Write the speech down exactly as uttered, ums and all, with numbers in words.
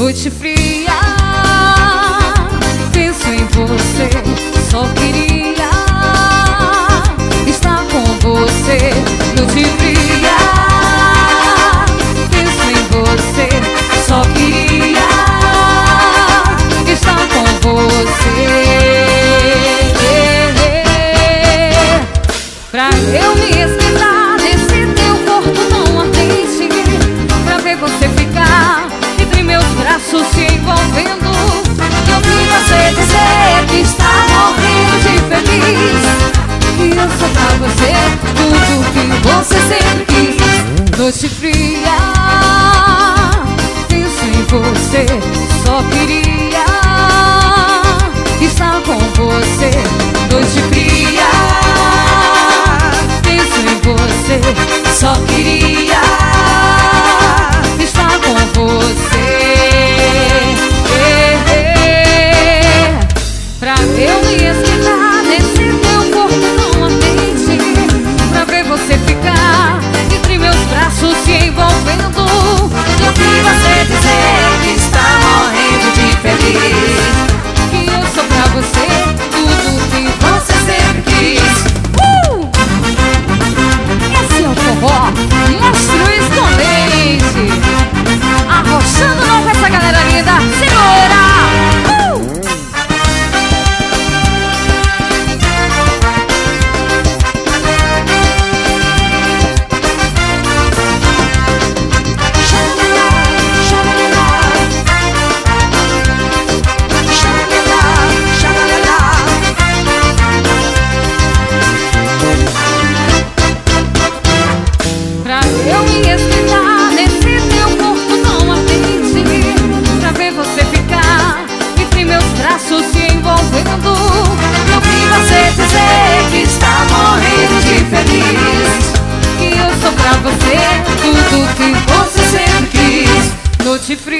noite fria, penso em você, só queria estar com você. Noite fria, penso em você, só queria estar com você. Pra eu me esquentar desse teu corpo tão ardente, pra ver você ficar entre meus braços se envolvendo. Eu vi você dizer que está morrendo de feliz, que eu sou pra você tudo que você sempre quis. Noite fria, penso em você, só queria estar com você. Noite fria, penso em você, só queria estar com você. Pra eu me esquentar desse teu corpo tão ardente, pra ver você ficar entre meus braços se envolvendo. Eu vi você dizer que está morrendo de feliz, que eu sou pra você tudo que você sempre quis. Uh! Esse é o forró Monstro Escondente, arrochando não com essa galera linda. Segura! Uh! Pra eu me esquentar desse teu corpo tão ardente, pra ver você ficar entre meus braços se envolvendo. Eu vi você dizer que está morrendo de feliz, que eu sou pra você tudo que você sempre quis. Noite fria,